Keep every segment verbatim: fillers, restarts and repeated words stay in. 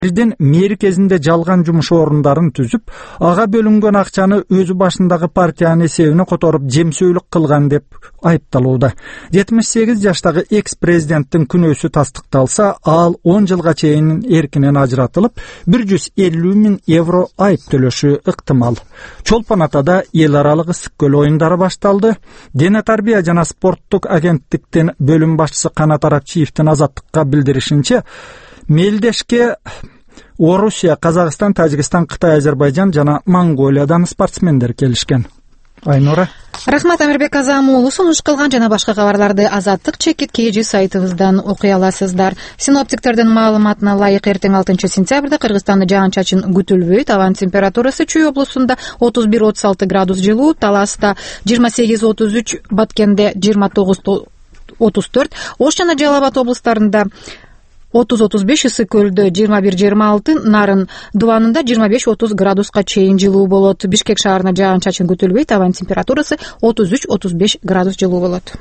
Бирден мэри кезинде жалган жумуш орундарын түзүп, ага бөлүнгөн акчаны өзү башындагы партиянын эсебине которуп жемсөөлүк кылган деп айыпталууда. жетимиш сегиз жаштагы экс-президенттин күнөөсү тастыкталса, ал он жылга чейин эркинен ажыратылып, бир жүз элүү миң евро айып төлөшү ыктымал. Чолпон Атада эл аралык ысык көл оюндары башталды. Дене тарбия жана спорттук агенттиктин бөлүм башчысы Канат Аракчиевдин Азаттыкка билдиришинче, мелдешке Орусия, Казакстан, Тажикстан, Кытай, Азербайжан жана Монголиядан спортсмендер келишкен. Айнура. Рахмат, Амирбек Азамуулу. Сунуш кылган жана башка кабарларды Азаттык чекит kg сайтыбыздан окуй аласыздар. Синоптиктердин маалыматына ылайык эртең алтынчы сентябрда Кыргызстанда жаан-чачын күтүлбөйт. Абанын температурасы Чүй облусунда отуз бир отуз алты градус жылуу, Таласта жыйырма сегиз отуз үч, Баткенде жыйырма тогуз отуз төрт, Ош жана Жалал Абад облустарында отуз отуз беш, Ысык көлдө жыйырма бир жыйырма алты, Нарын Дубанында жыйырма беш отуз градуска чейин жылуу болот. Бишкек шаарына жаан-чачын күтүлбөйт. Абанын температурасы отуз үч отуз беш градус жылуу болот.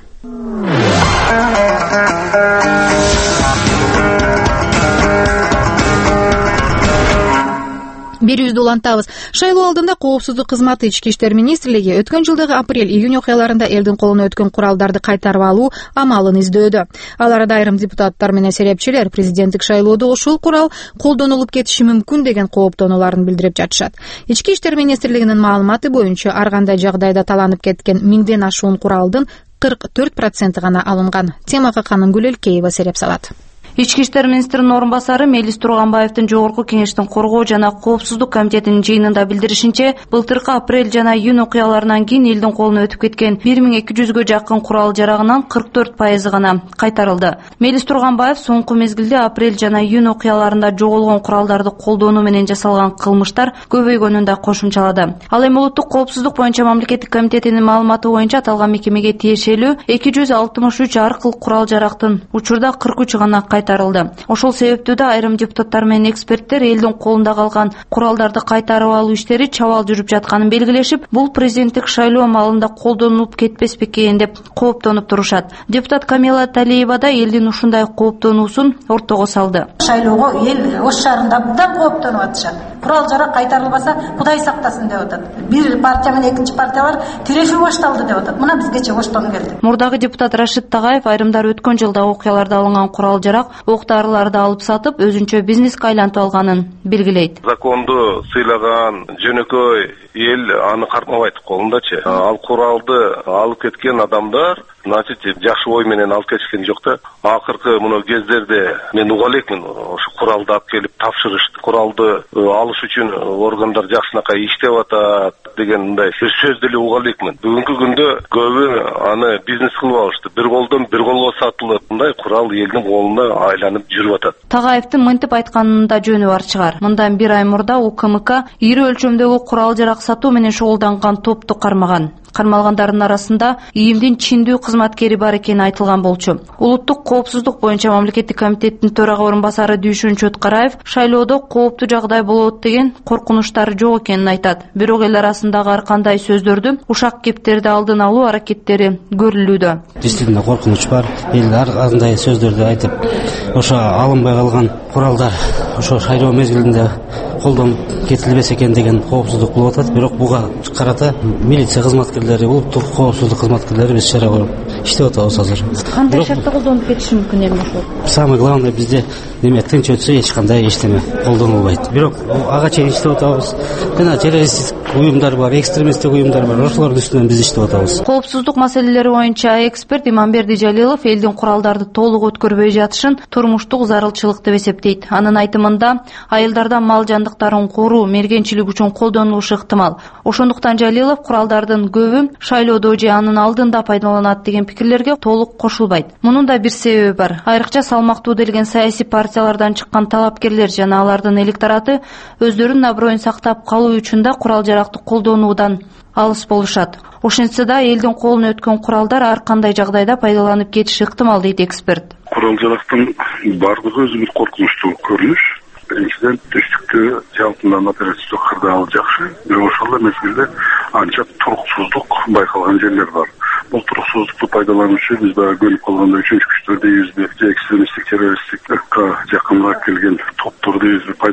Берүүбүздү улантабыз. Шайлоо алдында Коопсуздук кызматы Ички иштер министрлиги өткөн жылдагы апрель-июнь окуяларында элдин колуна өткөн куралдарды кайтарып алуу амалын издөөдө. Ал арада айрым депутаттар менен серепчилер президенттик шайлоодо ушул курал колдонулуп кетиши мүмкүн деген кооптонууларын билдирип жатышат. Ички иштер министрлигинин маалыматы боюнча, ар кандай жагдайда таланып кеткен миңден ашуун куралдын кырк төрт проценти гана алынган. Темага Канынгүл Элкеева сереп салат. Ички иштер министринин орун басары Мелис Турганбаевдин Жогорку Кеңештин коргоо жана коопсуздук комитетинин жыйынында билдиришинче, былтыркы апрель жана июнь окуяларынан кийин элдин колуна өтүп кеткен бир миң эки жүзгө жакын курал жарагынын кырк төрт пайызы гана кайтарылды. Мелис Турганбаев соңку мезгилде апрель жана июнь окуяларында жоголгон куралдарды колдонуу менен жасалган кылмыштар көбөйгөнүн да кошумчалады. Ал эми улуттук коопсуздук боюнча мамлекеттик комитетинин маалыматы боюнча аталган мекемеге тиешелүү эки жүз алтымыш үч ар кыл курал жарактын учурда кырк үч гана кайтарылды. Ошол себептүү да айрым депутаттар менен эксперттер элдин колунда калган куралдарды кайтарып алуу иштери чабал жүрүп жатканын белгилешип, бул президенттик шайлоо маалында колдонулуп кетпеспи экен деп кооптонуп турушат. Депутат Камила Талиева да элдин ушундай кооптонуусун ортого салды. Шайлоого эл Ош шаарында абдан кооптонуп атышат. Курал жарак кайтарылбаса, Кудай сактасын деп атат. Бир партия менен экинчи партия бар, тирешүү башталды деп атат. Мына бизгече Оштон келди. Мурдагы депутат Рашид Тагаев айрымдар өткөн жылда окуяларда алынган курал жарак оқ-дарыларды алып сатып, өзүнчө бизнеске айлантып алганын белгилейт. Законду сыйлаган жөнөкөй эл аны кармабайт колундачы. Ал куралды алып кеткен адамдар значит жакшы ой менен алып кетишкен жок да. Акыркы мына кездерде мен уга элекмин, ошо куралды алып келип тапшырышты. Куралды алыш үчүн органдар жакшынакай иштеп атат деген мындай бир сөздү эле уга элекмин. Бүгүнкү күндө көбү аны бизнес кылып алышты. Бир колдон бир колго сатылып, мындай курал элдин колунда айланып жүрүп атат. Тагаевдин мынтип айтканында жөнү бар чыгар. Мындан бир ай мурда УКМК ири өлчөмдөгү курал жарак сатуу менен шугулданган топту кармаган. Кармалгандардын арасында ИИМдин чиндүү кызматкери бар экени айтылган болчу. Улуттук коопсуздук боюнча мамлекеттик комитеттин төрага орун басары Дүйшүн Чөткараев шайлоодо кооптуу жагдай болот деген коркунучтары жок экенин айтат. Бирок эл арасындагы ар кандай сөздөрдү, ушак кептерди алдын алуу аракеттери көрүлүүдө. Действительно коркунуч бар. Эл ар кандай сөздөрдү айтып, ошо алынбай калган куралдар ошо шайлоо мезгилинде колдонуп кетилбесе экен деген коопсуздук болуп атат. Бирок буга карата милиция кызматкерлери, улуттук коопсуздук кызматкерлери биз чара көрүп иштеп атабыз азыр. Кандай шартта колдонуп кетиши мүмкүн эми ошол? Самое главное бизде неме тынч өтсө эч кандай эчтеме колдонулбайт. Бирок ага чейин иштеп атабыз. Жана террористтик уюмдар бар, экстремисттик уюмдар бар. Ошолордун үстүнөн биз иштеп атабыз. Коопсуздук маселелери боюнча эксперт Иманберди Жалилов элдин куралдарды толук өткөрбөй жатышын турмуштук зарылчылык деп эсептейт. Анын айтымында айылдарда мал жандыктарын коруу, мергенчилик үчүн колдонулушу ыктымал. Ошондуктан Жалилов куралдардын көбү шайлоодо же анын алдында пайдаланат деген пикирлерге толук кошулбайт. Мунун да бир себеби бар. Айрыкча салмактуу делген саясий партиялардан чыккан талапкерлер жана алардын электораты өздөрүнүн аброюн сактап калуу үчүн да курал жаракты колдонуудан алыс болушат. Ошентсе да элдин колуна өткөн куралдар ар кандай жагдайда пайдаланып кетиши ыктымал дейт эксперт. Курал жарактын бардыгы өзү бир коркунучтуу көрүнүш. Биринчиден түштүктө жалпынан оперативдик кырдаал жакшы, бирок ошол эле мезгилде анча туруксуздук байкалган жерлер бар. Бул туруксуздукту пайдалануучу биз баягы көнүп калганда үчүнчү күчтөр дейбизби, же экстремисттик террористтик жакыныраак келген топтор дейбизби пайдаланып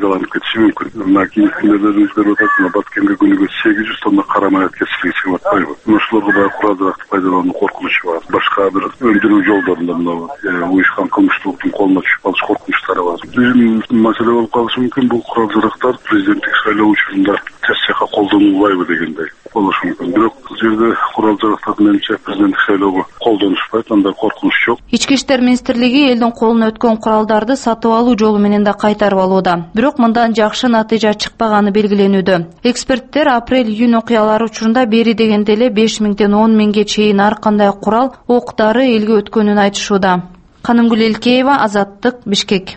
пайдаланып кетиши мүмкүн. Мына кийинки күндөрдө өзгөрүп атат. Мына Баткенге күнүгө сегиз жүз тонна кара май кетиши чыгып атпайбы? Ошолорго баягы курал-жаракты пайдалануу коркунучу бар. Башка бир өндүрүү жолдорунда мына уюшкан кылмыштуулуктун колуна түшүп калыш коркунучтары бар. Бир маселе болуп калышы мүмкүн. Бул курал-жарактар президенттик шайлоо учурунда терс жакка колдонулбайбы дегендей болушу мүмкүн. Бирок бул жерде курал-жарактар менимче президенттик шайлоого колдонушпайт, андай коркунуч жок. Ички иштер министрлиги элдин колуна өткөн куралдарды сатып алуу жолу менен да кайтарып алууда. Бирок мындан жакшы натыйжа чыкпаганы белгиленүүдө. Эксперттер апрель-июнь окуялары учурунда бери дегенде эле беш миңден он миңге чейин ар кандай курал, оқ-дары элге өткөнүн айтышууда. Канымгүл Элкеева, Азаттык, Бишкек.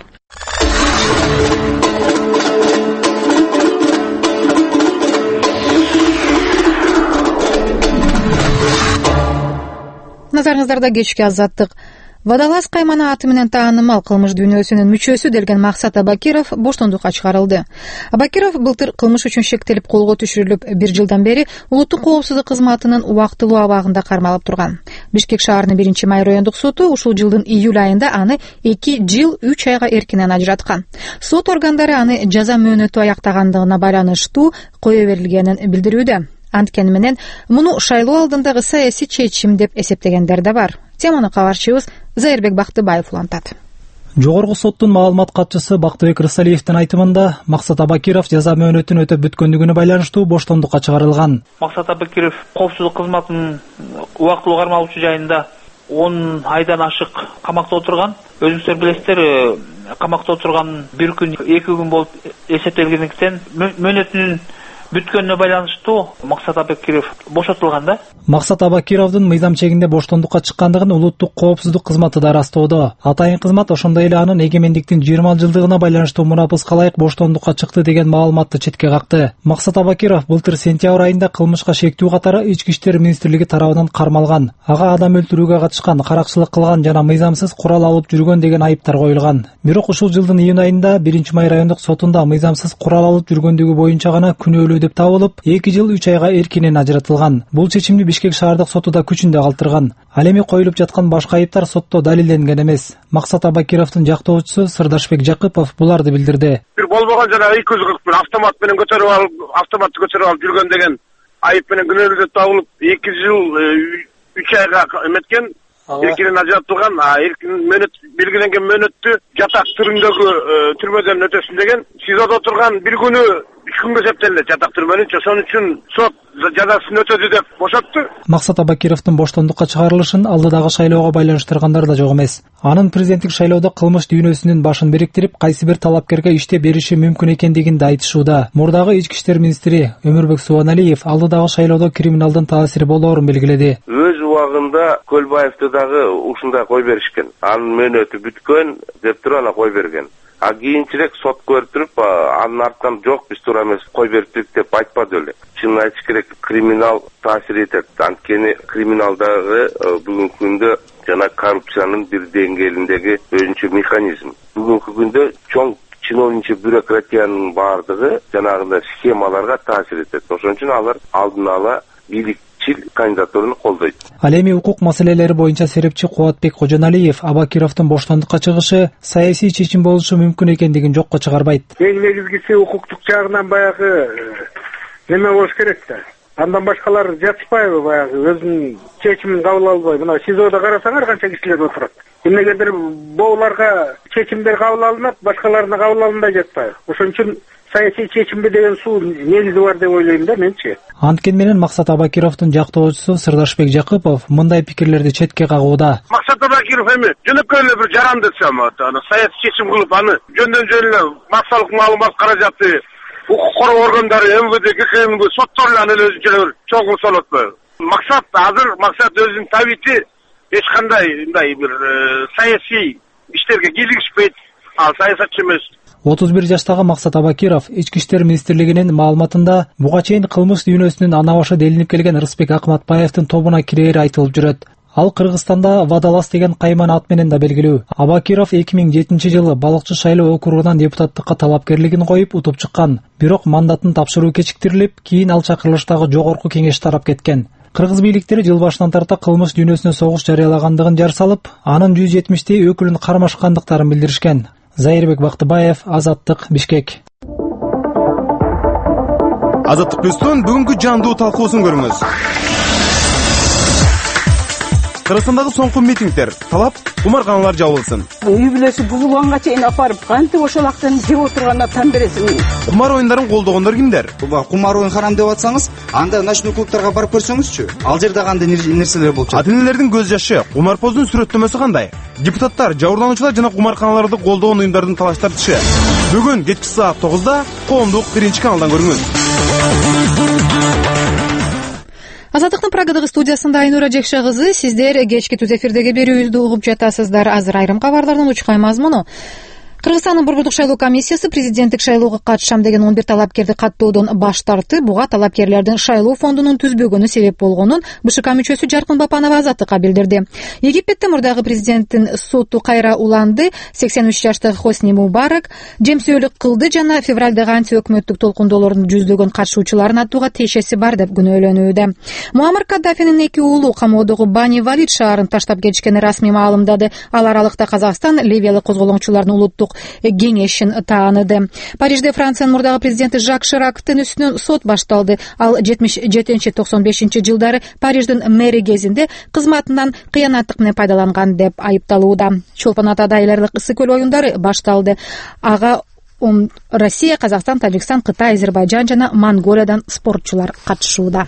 Назарыңыздарда кечки Азаттык. Водолаз каймана аты менен таанымал кылмыш дүйнөсүнүн мүчөсү делген Максат Абакиров боштондукка чыгарылды. Абакиров былтыр кылмыш үчүн шектелип колго түшүрүлүп, бир жылдан бери улуттук коопсуздук кызматынын убактылуу абагында кармалып турган. Бишкек шаарынын биринчи май райондук соту ушул жылдын июль айында аны эки жыл үч айга эркинен ажыраткан. Сот органдары аны жаза мөөнөтү аяктагандыгына байланыштуу кое берилгенин билдирүүдө. Анткени менен муну шайлоо алдындагы саясий чечим деп эсептегендер да бар. Теманы кабарчыбыз Зайырбек Бактыбаев улантат. Жогорку соттун маалымат катчысы Бактыбек Рысалиевдин айтымында Максат Абакиров жаза мөөнөтүн өтөп бүткөндүгүнө байланыштуу боштондукка чыгарылган. Максат Абакиров коопсуздук кызматынын убактылуу кармалуучу жайында он айдан ашык камакта отурган. Өзүңүздөр билесиздер, камакта отурган бир күн, эки күн болуп эсептелгендиктен мөөнөтүнүн бүткөнүнө байланыштуу Максат Абакиров бошотулган да. Максат Абакировдун мыйзам чегинде боштондукка чыккандыгын улуттук коопсуздук кызматы да ырастоодо. Атайын кызмат ошондой эле анын эгемендиктин жыйырма жылдыгына байланыштуу мурапызга ылайык боштондукка чыкты деген маалыматты четке какты. Максат Абакиров былтыр сентябрь айында кылмышка шектүү катары Ички иштер министрлиги тарабынан кармалган. Ага адам өлтүрүүгө катышкан, каракчылык кылган жана мыйзамсыз курал алып жүргөн деген айыптар коюлган. Бирок ушул жылдын июнь айында биринчи май райондук сотунда мыйзамсыз курал алып жүргөндүгү боюнча гана күнөөлүү деп табылып, эки жыл үч айга эркинен ажыратылган. Бул чечимди Бишкек шаардык соту да күчүндө калтырган. Ал эми коюлуп жаткан башка айыптар сотто далилденген эмес. Максат Абакировдун жактоочусу Сырдашбек Жакыпов буларды билдирди. Бир болбогон жана эки жүз кырк бир автомат менен көтөрүп алып, автоматты көтөрүп алып жүргөн деген айып менен күнөөлүү деп табылып, эки жыл үч айга эметкен, эркинен ажыратылган. Эркин мөөнөт белгиленген мөөнөттү жатак түрүндөгү түрмөдөн өтөсүн деген. СИЗОдо отурган бир күнү үч күнгө эсептелди жатак түрмөнүн. Ошон үчүн сот жазасын өтөдү деп бошотту. Максат Абакировдун боштондукка чыгарылышын алдыдагы шайлоого байланыштыргандар да жок эмес. Анын президенттик шайлоодо кылмыш дүйнөсүнүн башын бириктирип, кайсы бир талапкерге иште бериши мүмкүн экендигин да айтышууда. Мурдагы ички иштер министри Өмүрбек Субаналиев алдыдагы шайлоодо криминалдын таасири болоорун белгиледи. Өз убагында Көлбаевди дагы ушундай кой беришкен. Анын мөөнөтү бүткөн деп туруп ана кой берген. А кийинчерээк сот көрүп, анын артынан жок, биз туура эмес кой бериптик деп айтпады эле. Чынын айтыш керек, криминал таасир этет. Анткени криминалдагы бүгүнкү күндө жана коррупциянын бир деңгээлиндеги өзүнчө механизм. Бүгүнкү күндө чоң чиновничий бюрократиянын баардыгы жанагындай схемаларга таасир этет. Ошон үчүн алар алдын ала бийлик кандидатураны колдойт. Ал эми укук маселелери боюнча серепчи Кубатбек Кожоналиев Абакировдун боштондукка чыгышы саясий чечим болушу мүмкүн экендигин жокко чыгарбайт. Эң негизгиси укуктук жагынан баягы неме болуш керек да. Андан башкалар жатышпайбы баягы өзүнүн чечимин кабыл албай. Мына СИЗОдо карасаңар канча кишилер отурат. Эмнегедир боуларга чечимдер кабыл алынат, башкаларына кабыл алынбай жатпайбы. Ошон үчүн саясий чечимби деген суу негизи бар деп ойлойм да менчи. Анткени менен Максат Абакировдун жактоочусу Сырдашбек Жакыпов мындай пикирлерди четке кагууда. Максат Абакиров эми жөнөкөй эле бир жаранды десем, аны саясий чечим кылып, аны жөндөн жөн эле максалык маалымат каражаты укук коргоо органдары, МВД, ККМ, соттор аны өзүнчө бир чоң кылса болот атпайбы? Максат азыр Максат өзүнүн табити эч кандай мындай бир саясий иштерге кийлигишпейт. Ал саясатчы эмес. отуз бир жаштагы Максат Абакиров Ички иштер министрлигинин маалыматында буга чейин кылмыш дүйнөсүнүн ана башы делинип келген Рысбек Акматбаевдин тобуна кирери айтылып жүрөт. Ал Кыргызстанда Водолаз деген кайман ат менен да белгилүү. Абакиров эки миң жетинчи жылы Балыкчы шайлоо округунан депутаттыкка талапкерлигин коюп утуп чыккан. Бирок мандатын тапшыруу кечиктирилип, кийин ал чакырылыштагы жогорку кеңеш тарап кеткен. Кыргыз бийликтери жыл башынан тарта кылмыш дүйнөсүнө согуш жарыялагандыгын жар салып, анын жүз жетимиштей өкүлүн кармашкандыктарын билдиришкен. Зайырбек Бактыбаев, Азаттык, Бишкек. Азаттык Плюстун бүгүнкү жандуу талкуусун көрүңүз. Кыргызстандагы соңку митингдер талап кумарканалар жабылсын. Үй бүлөсү бузулганга чейин апарып, кантип ошол акчаны жеп отурганына там бересиң. Кумар оюндарын колдогондор кимдер? Кумар оюн харам деп атсаңыз, анда ночной клубтарга барып көрсөңүзчү. Ал жерде кандай нерселер болчу? Ата-энелердин көз жашы, кумарпоздун сүрөттөмөсү кандай? Депутаттар, жабырлануучулар жана кумарканаларды колдогон уюмдардын талаш тартышы. Бүгүн кечки саат тогузда коомдук биринчи каналдан көрүңүз. Азаттыктын Прагадагы студиясында Айнура Жекша кызы, сиздер кечки түз эфирдеги берүүбүздү угуп жатасыздар. Азыр айрым кабарлардын учкай мазмуну. Кыргызстандын Борбордук шайлоо комиссиясы президенттик шайлоого катышам деген он бир талапкерди каттоодон баш тартты. Буга талапкерлердин шайлоо фондунун түзбөгөнү себеп болгонун БШК мүчөсү Жаркын Бапанова Азаттыкка билдирди. Египетте мурдагы президенттин соту кайра уланды. сексен үч жаштагы Хосни Мубарак жемсөөлүк кылды жана февралдагы антиөкмөттүк толкундоолордун жүздөгөн катышуучуларын атууга тиешеси бар деп күнөөлөнүүдө. Муаммар Каддафинин эки уулу камоодогу Бани Валид шаарын таштап кетишкени расмий маалымдады. Ал аралыкта Казакстан ливиялык козголоңчулардын улуттук кеңешин тааныды. Парижде Франциянын мурдагы президенти Жак Ширактын үстүнөн сот башталды. Ал жетимиш жетинчи токсон бешинчи жылдары Париждин мэри кезинде кызматынан кыянаттык менен пайдаланган деп айыпталууда. Чолпон ата дайларлык ысык көл оюндары башталды. Ага Россия, Казакстан, Тажикстан, Кытай, Азербайжан жана Монголиядан спортчулар катышууда.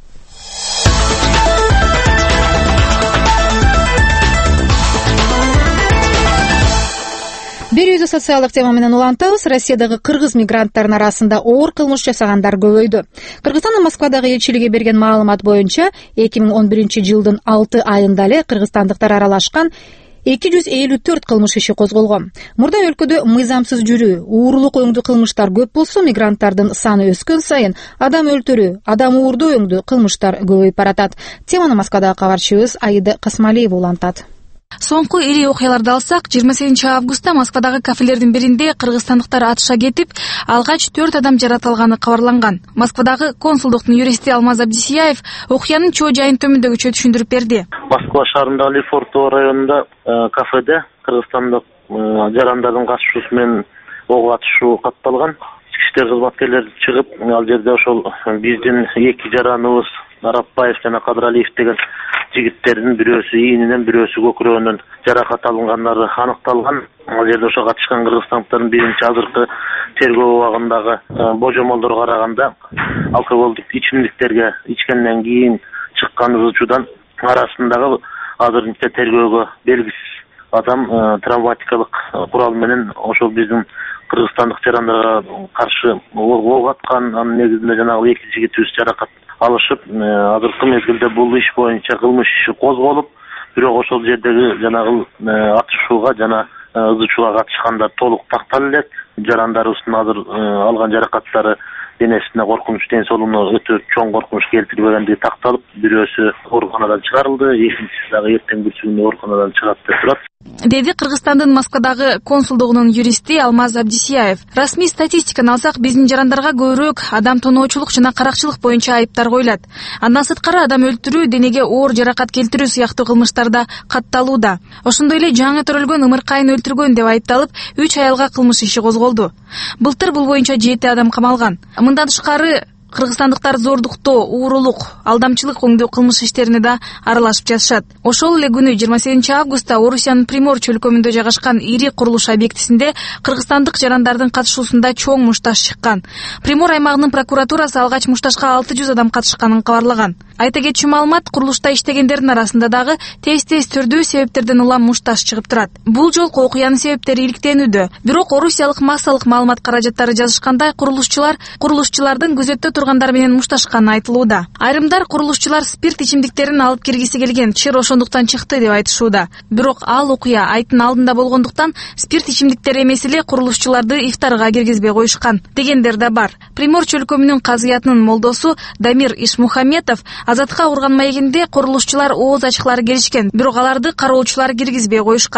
Берүүбүздү социалдык тема менен улантабыз. Россиядагы кыргыз мигранттардын арасында оор кылмыш жасагандар көбөйдү. Кыргызстандын Москвадагы элчилиги берген маалымат боюнча эки миң он биринчи жылдын алты айында эле кыргызстандыктар аралашкан эки жүз элүү төрт кылмыш иши козголгон. Мурда өлкөдө мыйзамсыз жүрүү, уурулук оюңдуу кылмыштар көп болсо, мигранттардын саны өскөн сайын адам өлтүрүү, адам уурдоо оюңдуу кылмыштар көбөйүп баратат. Теманы Москвадагы кабарчыбыз Аида Касмалиева улантат. Соңку ири окуяларды алсак, жыйырма сегизинчи августта Москвадагы кафелердин биринде кыргызстандыктар атыша кетип, алгач төрт адам жаратылганы кабарланган. Москвадагы консулдуктун юристи Алмаз Абдисияев окуянын чоо жайын төмөндөгүчө түшүндүрүп берди. Москва шаарындагы Лефортово районунда кафеде кыргызстандык жарандардын катышуусу менен ого атышуу катталган. Ички иштер кызматкерлери чыгып, ал жерде ошол биздин эки жараныбыз Арапбаев жана Кадралиев деген жигиттердин бирөөсү ийининен, бирөөсү көкүрөгүнөн жаракат алынгандары аныкталган. Ал жерде ошо катышкан кыргызстандыктардын биринчи азыркы тергөө убагындагы божомолдорго караганда алкоголдук ичимдиктерге ичкенден кийин чыккан ызычуудан арасындагы азырынча тергөөгө белгисиз адам травматикалык курал менен ошол биздин кыргызстандык жарандарга каршы ок аткан. Анын негизинде жанагы эки жигитибиз жаракат алышып, азыркы мезгилде бул иш боюнча кылмыш иши козголуп, бирок ошол жердеги жанагы атышууга жана ызычууга катышкандар толук такталып элек. Жарандарыбыздын азыр алган жаракаттары денесине коркунуч, ден соолугуна өтө чоң коркунуч келтирбегендиги такталып, бирөөсү ооруканадан чыгарылды, экинчиси дагы эртең бүрсүгүндө ооруканадан чыгат деп турат, деди Кыргызстандын Москвадагы консулдугунун юристи Алмаз Абдисияев. Расмий статистиканы алсак, биздин жарандарга көбүрөөк адам тоноочулук жана каракчылык боюнча айыптар коюлат. Андан сырткары адам өлтүрүү, денеге оор жаракат келтирүү сыяктуу кылмыштарда катталууда. Ошондой эле жаңы төрөлгөн ымыркайын өлтүргөн деп айыпталып, үч аялга кылмыш иши козголду. Былтыр бул боюнча жети адам камалган. Мындан тышкары кыргызстандыктар зордуктоо, уурулук, алдамчылык оңдоо кылмыш иштерине да аралашып жатышат. Ошол эле күнү жыйырма сегизинчи августта Орусиянын Примор чөлкөмүндө жайгашкан ири курулуш объектисинде кыргызстандык жарандардын катышуусунда чоң мушташ чыккан. Примор аймагынын прокуратурасы алгач мушташка алты жүз адам катышканын кабарлаган. Айта кетчү маалымат, курулушта иштегендердин арасында дагы тез-тез түрдүү себептерден улам мушташ чыгып турат. Бул жолку окуянын себептери иликтенүүдө. Бирок орусиялык массалык маалымат каражаттары жазышкандай, курулушчулар курулушчулардын күзөттө тургандар менен мушташканы айтылууда. Айрымдар курулушчулар спирт ичимдиктерин алып киргиси келген, чыр ошондуктан чыкты деп айтышууда. Бирок ал окуя айттын алдында болгондуктан спирт ичимдиктери эмес эле курулушчуларды ифтарга киргизбей коюшкан дегендер да бар. Примор чөлкөмүнүн казыятынын молдосу Дамир Ишмухаметов Азатка урган маегинде курулушчулар ооз ачкылары келишкен, бирок аларды кароочулар киргизбей коюшкан.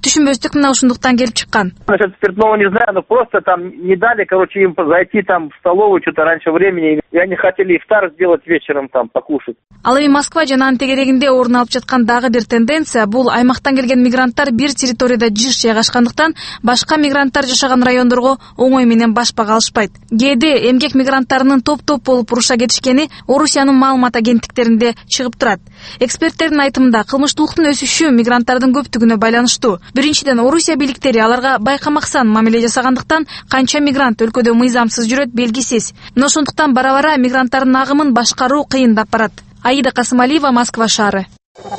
түшүнбөстүк мына ушундуктан келип чыккан. Насчет спиртного не знаю, но просто там не дали, короче, им зайти там в столовую что-то раньше времени, и они хотели ифтар сделать вечером там, покушать. Ал эми Москва жана анын тегерегинде орун алып жаткан дагы бир тенденция бул аймактан келген мигранттар бир территорияда жыш жайгашкандыктан башка мигранттар жашаган райондорго оңой менен баш бага алышпайт. Кээде эмгек мигранттарынын топ-топ болуп уруша кетишкени Орусиянын маалымат агенттиктеринде чыгып турат. Эксперттердин айтымында кылмыштуулуктун өсүшү мигранттардын көптүгүнө байланыштуу. Биринчиден, Орусия бийликтери аларга байкамаксан мамиле жасагандыктан канча мигрант өлкөдө мыйзамсыз жүрөт белгисиз. Мына ошондуктан бара-бара мигранттардын агымын башкаруу кыйындап барат. Аида Касымалиева, Москва шаары.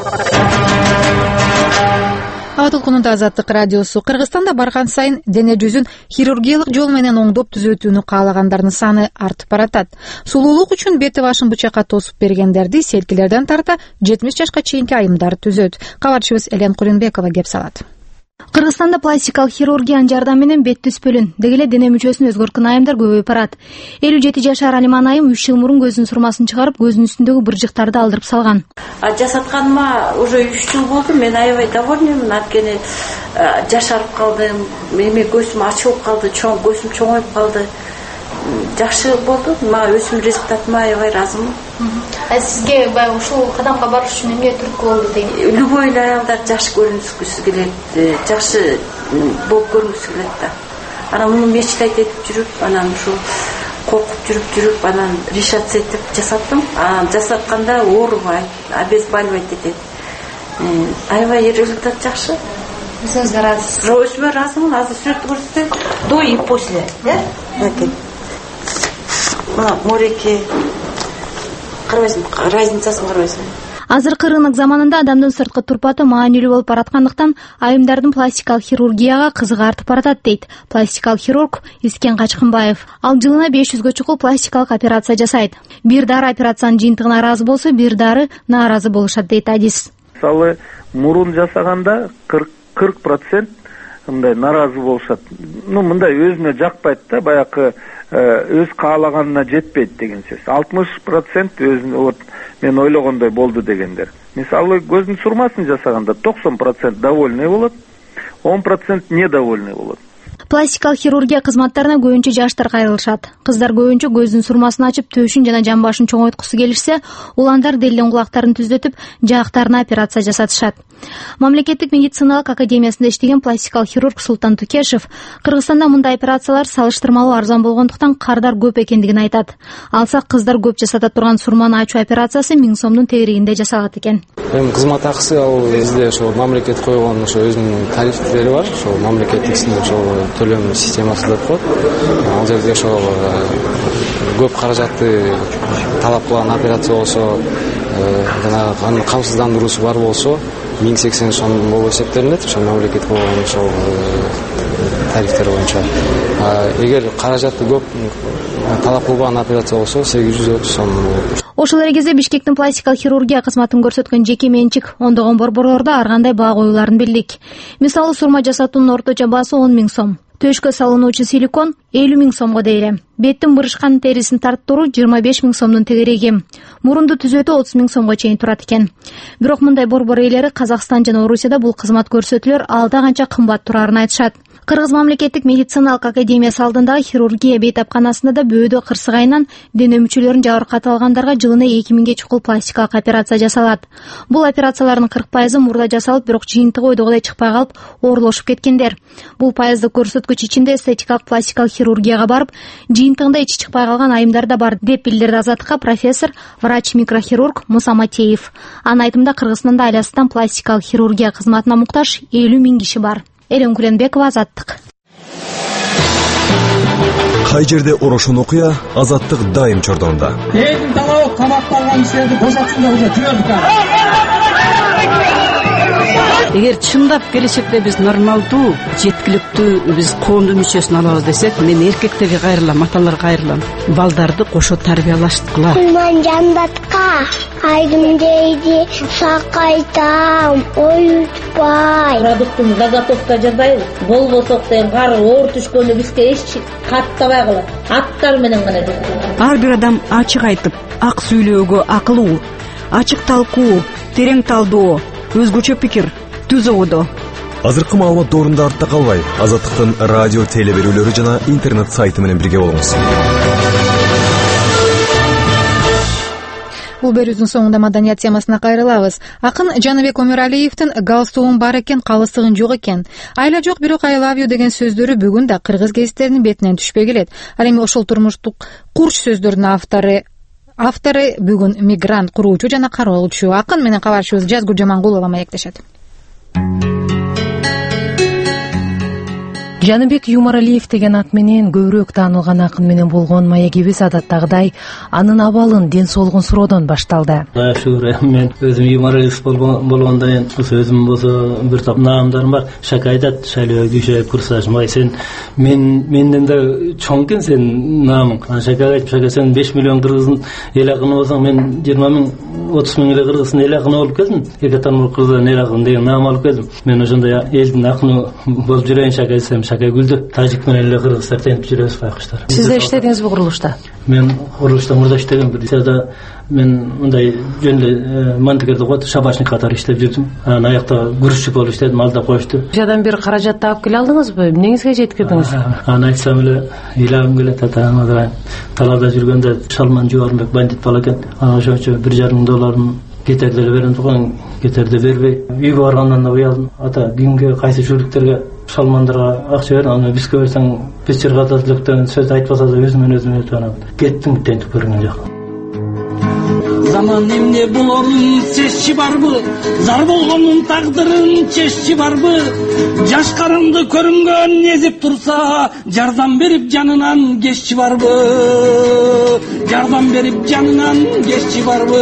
Ага толкунунда Азаттык радиосу. Кыргызстанда барган сайын дене жүзүн хирургиялык жол менен оңдоп түзөтүүнү каалагандардын саны артып баратат. Сулуулук үчүн бети башын бычакка тосуп бергендерди селкилерден тарта жетимиш жашка чейинки айымдар түзөт. Кабарчыбыз Элен Кулинбекова кеп салат. Кыргызстанда пластикалык хирургиянын жардамы менен бет түспөлүн, деги эле дене мүчөсүн өзгөрткөн айымдар көбөйүп барат. элүү жети жашар Алиман айым үч жыл мурун көзүнүн сурмасын чыгарып, көзүнүн үстүндөгү быржыктарды алдырып салган. Жасатканыма уже үч жыл болду. Мен аябай довольныймын, анткени жашарып калдым, эми көзүм ачылып калды, чоң көзүм чоңоюп калды. Жакшы болду. Мага өзүм результатыма аябай ыраазымын. А сизге баягы ушул кадамга барыш үчүн эмне түрткү болду дейм? Любой аялдар жакшы көрүнүшкүсү келет, жакшы болуп көрүнгүсү келет да. Анан муну мечтать этип жүрүп, анан ушул коркуп жүрүп жүрүп, анан решаться этип жасаттым. Анан жасатканда оорубайт, обезболивать этет. Аябай результат жакшы. Өзүңүзгө ыраазысыз? Өзүмө ыраазымын. Азыр сүрөттү көрсөтөйүн. До и после, э? Мынакей. Мына мореке. Карабайсың, разницасын карабайсың. Азыркы рынок заманында адамдын сырткы турпаты маанилүү болуп бараткандыктан айымдардын пластикалык хирургияга кызыгы артып баратат дейт пластикалык хирург Искен Качкынбаев. Ал жылына беш жүзгө чукул пластикалык операция жасайт. Бир дары операциянын жыйынтыгына ыраазы болсо, бир дары нааразы болушат дейт Адис. Мисалы, мурун жасаганда кырк процент мындай нааразы болушат. Ну, мындай өзүнө жакпайт да, баягы өз каалаганына жетпейт деген сөз. алтымыш процент өзүнө вот мен ойлогондой болду дегендер. Мисалы, көздүн сурмасын жасаганда токсон процент довольный болот, он процент недовольный болот. Пластикалык хирургия кызматтарына көбүнчө жаштар кайрылышат. Кыздар көбүнчө көздүн сурмасын ачып, төшүн жана жан башын чоңойткусу келишсе, уландар делден кулактарын түзөтүп, жаактарына операция жасатышат. Мамлекеттик медициналык академиясында иштеген пластикалык хирург Султан Тукешев Кыргызстанда мындай операциялар салыштырмалуу арзан болгондуктан кардар көп экендигин айтат. Алса кыздар көп жасата турган сурманы ачуу операциясы миң сомдун тегерегинде жасалат экен. Эми кызмат акысы ал бизде ошо мамлекет койгон ошо өзүнүн тарифтери бар, ошо мамлекеттиксинде ошо төлөм системасы деп коет. Ал жерде ошо көп каражатты талап кылган операция болсо, жана анын камсыздандыруусу бар болсо, миң сексен сом болуп эсептелинет, ошо мамлекет койгон ошо тарифтер боюнча. Эгер каражатты көп талап кылбаган операция болсо, сегиз жүз отуз сом болот. Ошол эле кезде Бишкектин пластикалык хирургия кызматын көрсөткөн жеке менчик ондогон борборлордо ар кандай баа коюларын билдик. Мисалы, сурма жасатуунун орточо баасы он миң сом. Төшкө салынуучу силикон элүү миң сомго дейли. Беттин бырышкан терисин тарттыруу жыйырма беш миң сомдун тегереги. Мурунду түзөтүү отуз миң сомго чейин турат экен. Бирок мындай борбор ээлери Казакстан жана Орусияда бул кызмат көрсөтүүлөр алда канча кымбат турарын айтышат. Кыргыз мамлекеттик медициналык академиясы алдындагы хирургия бейтапканасында да бөөдө кырсыгайынан дене мүчөлөрүн жабыркатып алгандарга жылына эки миңге чукул пластикалык операция жасалат. Бул операциялардын кырк пайызы мурда жасалып, бирок жыйынтыгы ойдогудай чыкпай калып, оорлошуп кеткендер. Бул пайыздык көрсөткүч ичинде эстетикалык пластикалык хирургияга барып, жыйынтыгында ичи чыкпай калган айымдар да бар, деп билдирди Азаттыкка профессор, врач-микрохирург Муса Матеев. Анын айтымында Кыргызстанда айласынан пластикалык хирургия кызматына муктаж элүү миң киши бар. Элен Кулинбекова, Азаттык. Кай жерде орошон окуя, Азаттык дайым чордонда. Элдин талабы камакталган кишилерди бошотсун деп жүрөбүз. Эгер чындап келечекте биз нормалдуу, жеткиликтүү биз коомдун мүчөсүн алабыз десек, мен эркектерге кайрылам, аталарга кайрылам. Балдарды кошо тарбиялаштыкыла. Мен жандатка айдым дейди, сакайтам, оютпай. Продуктун заготовка жасайбыз. Болбосок деген кар оор түшкөндө бизге эч каттабай калат. Аттар менен гана жүрөбүз. Ар бир адам ачык айтып, ак сүйлөөгө акылуу, ачык талкуу, терең талдоо, өзгөчө пикир түз ободо. азыркы маалымат доорунда артта калбай, Азаттыктын радио теле берүүлөрү жана интернет сайты менен бирге болуңуз. Бул берүүбүздүн соңунда маданият темасына кайрылабыз. Акын Жаныбек Өмүралиевдин галстугум бар экен, калыстыгым жок экен, айла жок бирок I love you деген сөздөрү бүгүн да кыргыз гезиттеринин бетинен түшпөй келет. Ал эми ошол турмуштук курч сөздөрдүн автору автору бүгүн мигрант, куруучу жана кароолчу. Акын менен кабарчыбыз Жазгүл Жамангулова маектешет. Жаныбек Юмаралиев деген ат менен көбүрөөк таанылган акын менен болгон маегибиз адаттагыдай анын абалын, ден соолугун суроодон башталды. Шүгүр, мен өзүм Юмаралиев болгондон кийин өзүм болсо бир топ наамдарым бар. Шака айтат, шайлоо күйшө курсаж, май сен мен менден да чоң экен сен наамың. Шака айтып, шака сен беш миллион кыргыздын эл акыны болсоң, мен жыйырма миң, отуз миң эле кыргыздын эл акыны болуп келдим. Эки тармак кыргыздын эл акыны деген наам алып келдим. Мен ошондой элдин акыны болуп жүрөйүн, шака айтсам, шака күлдү. Тажик менен эле кыргыздар тентип жүрөбүз байкуштар. Сиз да иштедиңизби курулушта? Мен курулушта мурда иштегем. Бирда мен мындай жөн эле мантикерде кот шабашник катары иштеп жүрдүм. Анан аякта грузчик болуп иштедим, алда коюшту. Жадан бир каражат таап келе алдыңызбы? Эмнеңизге жеткирдиңиз? Аны айтсам эле ыйлагым келет. Атаңызга талаада жүргөндө Шалман Жубарбек бандит бала экен. Анан ошончо бир жарым миң долларын кетерде эле берем турган, кетерде бербей, үйгө баргандан да уялдым. Ата кимге, кайсы шүрлүктөргө Шалмандарга акча бер, аны бизге берсең биз чыргатат деген сөз айтпаса да өзүмөн өзүм айтып анан кеттим, тентип көргөн жок. Заман эмне болорун сезчи барбы? Зар болгонун тагдырын чеччи барбы? Жаш карынды көрүнгөн эзип турса, жардам берип жанынан кеччи барбы? Жардам берип жанынан кеччи барбы?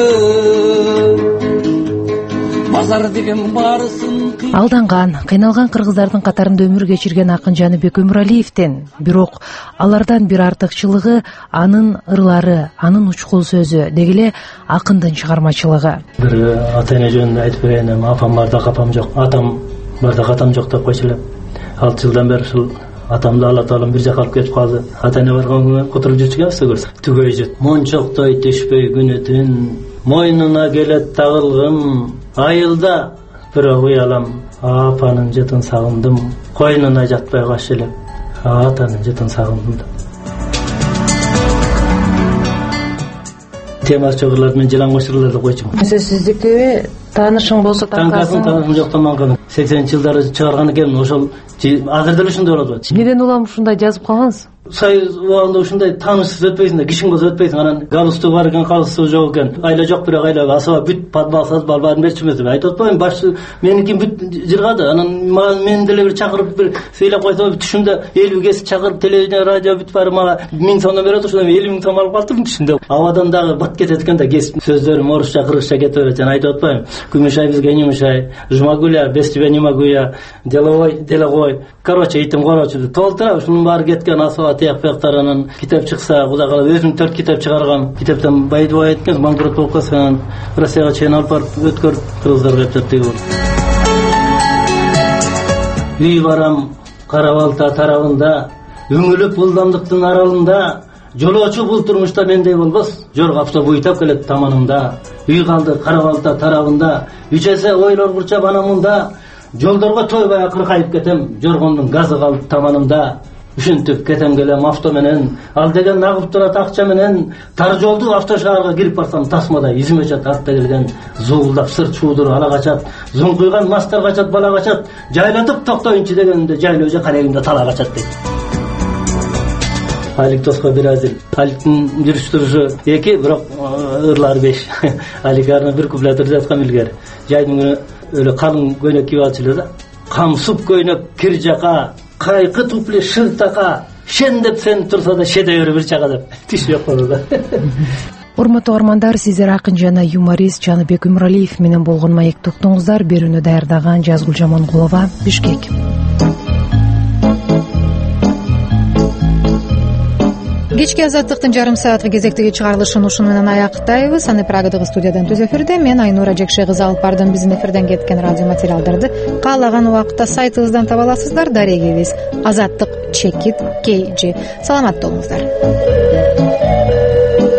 Базар деген барысын Алданган, кыйналган кыргыздардын катарында өмүр кечирген акын Жаныбек Өмүралиевдин, бирок алардан бир артыкчылыгы анын ырлары, анын учкул сөзү, деги эле акындын чыгармачылыгы. Бир ата эне жөнүндө айтып берейин, апам бар да капам жок, атам бар да катам жок деп койчу элем. Алты жылдан бери ушул атамды Алла Таалам бир жака алып кетип калды. Ата эне барган күнү отуруп жүрчү экенбиз көрсө. Түгөй жет. Мончоктой түшпөй күнүтүн, мойнуна келет тагылгым, айылда бирок уялам, апанын жытын сагындым, койнуна жатпай каш элеп, атанын жытын сагындым. Темасы жок ырлар мен жылан кошурлар деп койчумун. Сиздики таанышың болсо таңкасын таанышым жок, таманканы сексенинчи жылдары чыгарган экенмин. Ошол азыр деле ушундай болот. Неден улам ушундай жазып калгансыз? Союз убагында ушундай таанышсыз өтпөйсүң да, кишиң болсо өтпөйсүң. Анан галстугу бар экен, галстугу жок экен. Айла жок бирок айла асаба бүт подбалсыз балбарын берчүмүз деп айтып атпаймынбы? Баш меники бүт жыргады. Анан мен деле бир чакырып бир сүйлөп койсом, түшүмдө элүү кес чакырып телевидение, радио бүт баары мага миң сомдон берет, ошондо элүү миң сом алып калдым түшүмдө. Абадан дагы бат кетет экен да, кес сөздөрүм орусча, кыргызча кетип берет. Жана айтып атпаймынбы? Күмүшай бизге нюмушай, жумагуля, без тебя не могу я, деловой, деловой. Короче, итим короче, толтура, ушунун баары кеткен асаба тияк пыяктар. Китап чыкса, Кудай каалап өзүм төрт китап чыгаргам. Китаптан байдыбай айткан, банкрот болуп калса, Россияга чейин алып барып өткөрүп кыргыздарга айтып деги болду. Үй барам Кара Балта тарабында, үңүлүп ылдамдыктын аралында, жолоочу бул турмушта мендей болбос, жорго автобус буйтап келет таманымда. Үй калды Кара Балта тарабында, үч эсе ойлор курчап анамында, жолдорго тойбай акыркайып кетем, жоргондун газы калды таманымда. Ушинтип кетем келем авто менен, ал деген агып турат акча менен, тар жолду автошаарга кирип барсам тасмада изиме чат артта келген, зуулдап сыр чуудур ала качат, зуңкуйган мастар качат, бала качат, жайлатып токтоюнчу дегенде жайлоо же карегимде тала качат дейт. Алик Тоско бир азыр. Аликтин жүрүш турушу эки, бирок ырлары беш. Алик арына бир куплет жазган илгери. Жайдын күнү эле калың көйнөк кийип алчу эле да. Камсып көйнөк кир жака, кайкы тупле шыртака, шен деп сен турса да шеде бер бир чага деп түшүп калды да. Урматтуу армандар, сиздер акын жана юморист Жаныбек Өмүралиев менен болгон маекти уктуңуздар. Берүүнү даярдаган Жазгүл Жамангулова, Бишкек. Кечки азаттыктын жарым саатка кезектеги чыгарылышын ушуну менен аяктайбыз. Аны Прагадагы студиядан түз эфирде мен Айнура Жекше кызы алып бардым. Биздин эфирден кеткен радио материалдарды каалаган убакытта сайтыбыздан таба аласыздар. Дарегибиз азаттык чекит кей жи. Саламатта болуңуздар.